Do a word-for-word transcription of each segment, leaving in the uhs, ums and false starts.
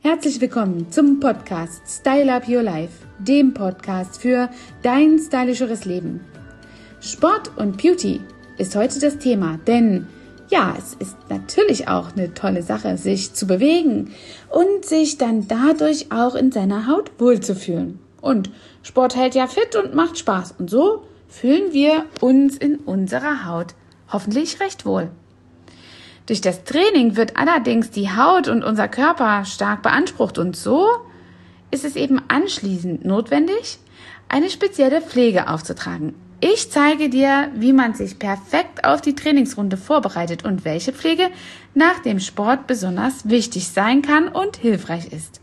Herzlich willkommen zum Podcast Style Up Your Life, dem Podcast für dein stylischeres Leben. Sport und Beauty ist heute das Thema, denn ja, es ist natürlich auch eine tolle Sache, sich zu bewegen und sich dann dadurch auch in seiner Haut wohlzufühlen. Und Sport hält ja fit und macht Spaß und so fühlen wir uns in unserer Haut hoffentlich recht wohl. Durch das Training wird allerdings die Haut und unser Körper stark beansprucht und so ist es eben anschließend notwendig, eine spezielle Pflege aufzutragen. Ich zeige dir, wie man sich perfekt auf die Trainingsrunde vorbereitet und welche Pflege nach dem Sport besonders wichtig sein kann und hilfreich ist.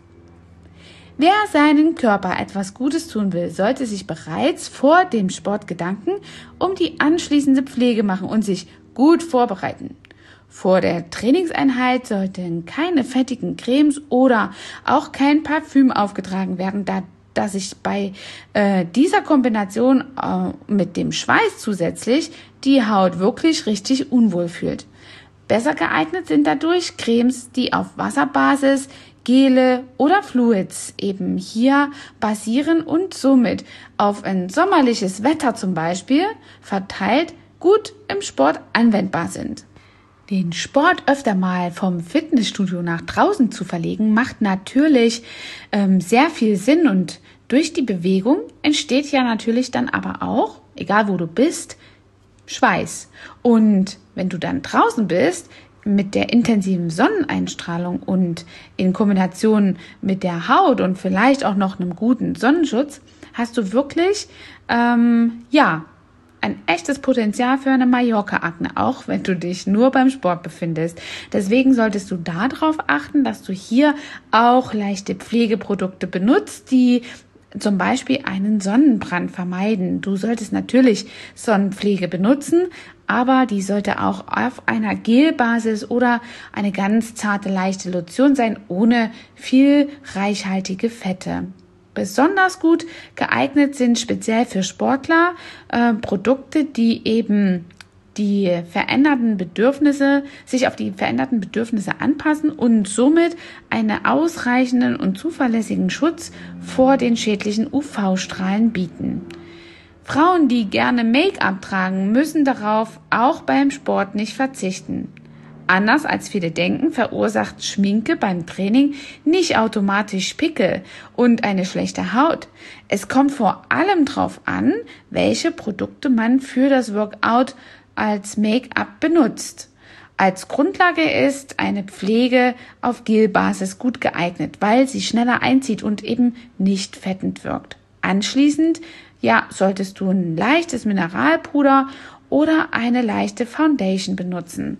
Wer seinen Körper etwas Gutes tun will, sollte sich bereits vor dem Sport Gedanken um die anschließende Pflege machen und sich gut vorbereiten. Vor der Trainingseinheit sollten keine fettigen Cremes oder auch kein Parfüm aufgetragen werden, da, da sich bei äh, dieser Kombination äh, mit dem Schweiß zusätzlich die Haut wirklich richtig unwohl fühlt. Besser geeignet sind dadurch Cremes, die auf Wasserbasis, Gele oder Fluids eben hier basieren und somit auf ein sommerliches Wetter zum Beispiel verteilt gut im Sport anwendbar sind. Den Sport öfter mal vom Fitnessstudio nach draußen zu verlegen, macht natürlich ähm, sehr viel Sinn und durch die Bewegung entsteht ja natürlich dann aber auch, egal wo du bist, Schweiß. Und wenn du dann draußen bist, mit der intensiven Sonneneinstrahlung und in Kombination mit der Haut und vielleicht auch noch einem guten Sonnenschutz, hast du wirklich, ähm, ja, ein echtes Potenzial für eine Mallorca-Akne, auch wenn du dich nur beim Sport befindest. Deswegen solltest du darauf achten, dass du hier auch leichte Pflegeprodukte benutzt, die zum Beispiel einen Sonnenbrand vermeiden. Du solltest natürlich Sonnenpflege benutzen, aber die sollte auch auf einer Gelbasis oder eine ganz zarte, leichte Lotion sein, ohne viel reichhaltige Fette. Besonders gut geeignet sind speziell für Sportler äh, Produkte, die eben die veränderten Bedürfnisse, sich auf die veränderten Bedürfnisse anpassen und somit einen ausreichenden und zuverlässigen Schutz vor den schädlichen U V-Strahlen bieten. Frauen, die gerne Make-up tragen, müssen darauf auch beim Sport nicht verzichten. Anders als viele denken, verursacht Schminke beim Training nicht automatisch Pickel und eine schlechte Haut. Es kommt vor allem darauf an, welche Produkte man für das Workout als Make-up benutzt. Als Grundlage ist eine Pflege auf Gelbasis gut geeignet, weil sie schneller einzieht und eben nicht fettend wirkt. Anschließend, ja, solltest du ein leichtes Mineralpuder oder eine leichte Foundation benutzen.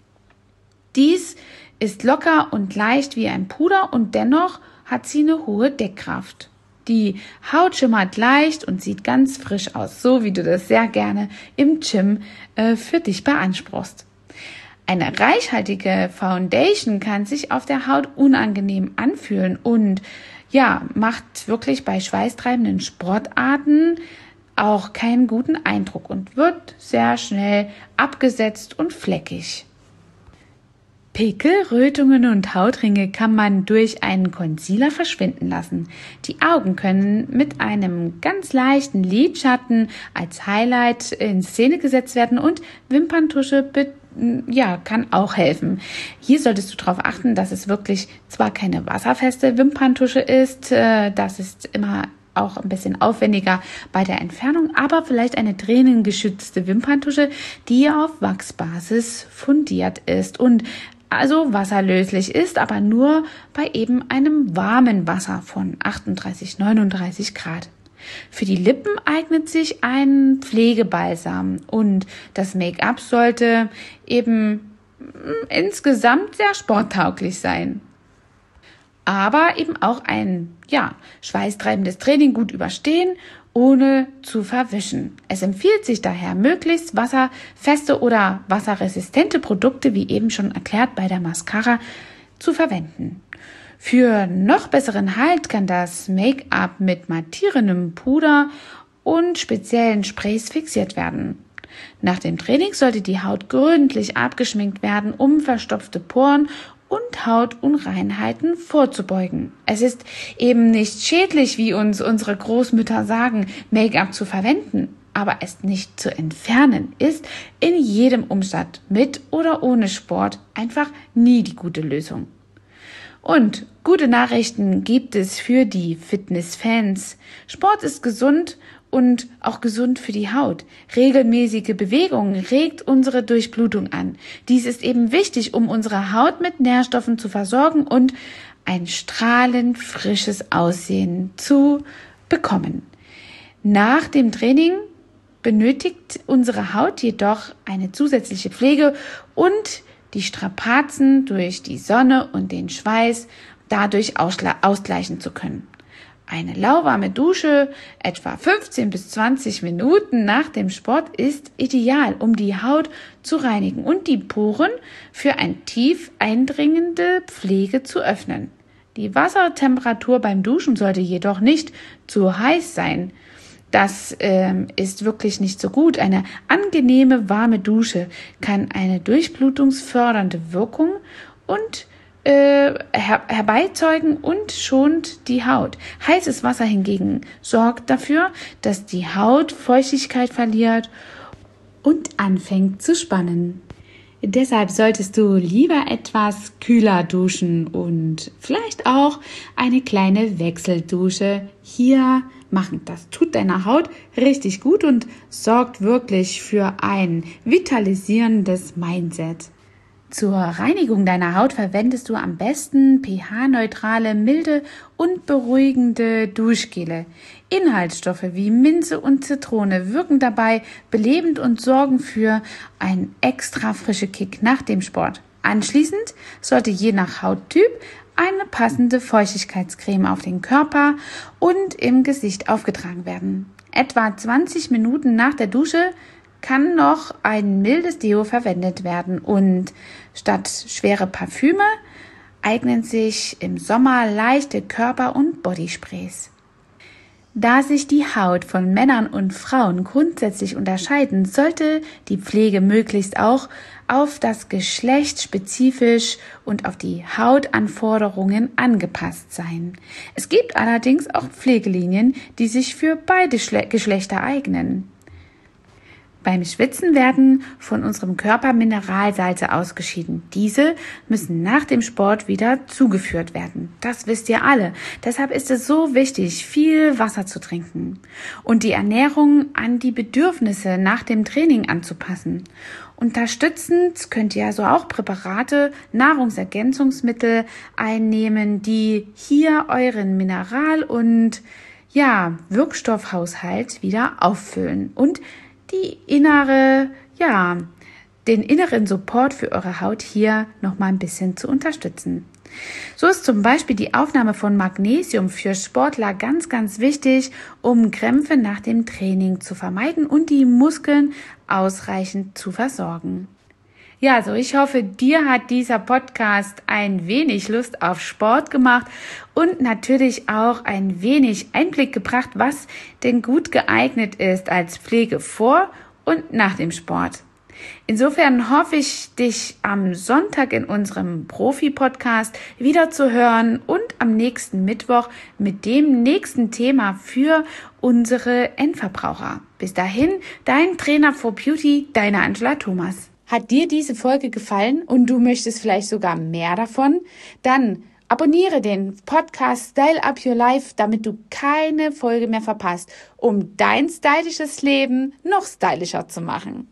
Dies ist locker und leicht wie ein Puder und dennoch hat sie eine hohe Deckkraft. Die Haut schimmert leicht und sieht ganz frisch aus, so wie du das sehr gerne im Gym äh, für dich beanspruchst. Eine reichhaltige Foundation kann sich auf der Haut unangenehm anfühlen und ja, macht wirklich bei schweißtreibenden Sportarten auch keinen guten Eindruck und wird sehr schnell abgesetzt und fleckig. Pickel, Rötungen und Hautringe kann man durch einen Concealer verschwinden lassen. Die Augen können mit einem ganz leichten Lidschatten als Highlight in Szene gesetzt werden und Wimperntusche be- ja, kann auch helfen. Hier solltest du darauf achten, dass es wirklich zwar keine wasserfeste Wimperntusche ist, äh, das ist immer auch ein bisschen aufwendiger bei der Entfernung, aber vielleicht eine tränengeschützte Wimperntusche, die auf Wachsbasis fundiert ist und also wasserlöslich ist, aber nur bei eben einem warmen Wasser von achtunddreißig, neununddreißig Grad. Für die Lippen eignet sich ein Pflegebalsam und das Make-up sollte eben insgesamt sehr sporttauglich sein. Aber eben auch ein ja, schweißtreibendes Training gut überstehen, ohne zu verwischen. Es empfiehlt sich daher, möglichst wasserfeste oder wasserresistente Produkte, wie eben schon erklärt bei der Mascara, zu verwenden. Für noch besseren Halt kann das Make-up mit mattierendem Puder und speziellen Sprays fixiert werden. Nach dem Training sollte die Haut gründlich abgeschminkt werden, um verstopfte Poren und Hautunreinheiten vorzubeugen. Es ist eben nicht schädlich, wie uns unsere Großmütter sagen, Make-up zu verwenden, aber es nicht zu entfernen ist in jedem Umstand mit oder ohne Sport einfach nie die gute Lösung. Und gute Nachrichten gibt es für die Fitness-Fans. Sport ist gesund und auch gesund für die Haut. Regelmäßige Bewegung regt unsere Durchblutung an. Dies ist eben wichtig, um unsere Haut mit Nährstoffen zu versorgen und ein strahlend frisches Aussehen zu bekommen. Nach dem Training benötigt unsere Haut jedoch eine zusätzliche Pflege und die Strapazen durch die Sonne und den Schweiß dadurch ausgleichen zu können. Eine lauwarme Dusche, etwa fünfzehn bis zwanzig Minuten nach dem Sport, ist ideal, um die Haut zu reinigen und die Poren für eine tief eindringende Pflege zu öffnen. Die Wassertemperatur beim Duschen sollte jedoch nicht zu heiß sein. Das ähm, ist wirklich nicht so gut. Eine angenehme, warme Dusche kann eine durchblutungsfördernde Wirkung und äh, her- herbeizeugen und schont die Haut. Heißes Wasser hingegen sorgt dafür, dass die Haut Feuchtigkeit verliert und anfängt zu spannen. Deshalb solltest du lieber etwas kühler duschen und vielleicht auch eine kleine Wechseldusche hier machen. Das tut deiner Haut richtig gut und sorgt wirklich für ein vitalisierendes Mindset. Zur Reinigung deiner Haut verwendest du am besten pH-neutrale, milde und beruhigende Duschgele. Inhaltsstoffe wie Minze und Zitrone wirken dabei belebend und sorgen für einen extra frischen Kick nach dem Sport. Anschließend sollte je nach Hauttyp eine passende Feuchtigkeitscreme auf den Körper und im Gesicht aufgetragen werden. Etwa zwanzig Minuten nach der Dusche kann noch ein mildes Deo verwendet werden und statt schwere Parfüme eignen sich im Sommer leichte Körper- und Bodysprays. Da sich die Haut von Männern und Frauen grundsätzlich unterscheiden, sollte die Pflege möglichst auch auf das Geschlecht spezifisch und auf die Hautanforderungen angepasst sein. Es gibt allerdings auch Pflegelinien, die sich für beide Geschlechter eignen. Beim Schwitzen werden von unserem Körper Mineralsalze ausgeschieden. Diese müssen nach dem Sport wieder zugeführt werden. Das wisst ihr alle. Deshalb ist es so wichtig, viel Wasser zu trinken und die Ernährung an die Bedürfnisse nach dem Training anzupassen. Unterstützend könnt ihr also auch Präparate, Nahrungsergänzungsmittel einnehmen, die hier euren Mineral- und ja, Wirkstoffhaushalt wieder auffüllen und die innere, ja, den inneren Support für eure Haut hier noch mal ein bisschen zu unterstützen. So ist zum Beispiel die Aufnahme von Magnesium für Sportler ganz, ganz wichtig, um Krämpfe nach dem Training zu vermeiden und die Muskeln ausreichend zu versorgen. Ja, also ich hoffe, dir hat dieser Podcast ein wenig Lust auf Sport gemacht und natürlich auch ein wenig Einblick gebracht, was denn gut geeignet ist als Pflege vor und nach dem Sport. Insofern hoffe ich, dich am Sonntag in unserem Profi-Podcast wieder zu hören und am nächsten Mittwoch mit dem nächsten Thema für unsere Endverbraucher. Bis dahin, dein Trainer for Beauty, deine Angela Thomas. Hat dir diese Folge gefallen und du möchtest vielleicht sogar mehr davon? Dann abonniere den Podcast Style Up Your Life, damit du keine Folge mehr verpasst, um dein stylisches Leben noch stylischer zu machen.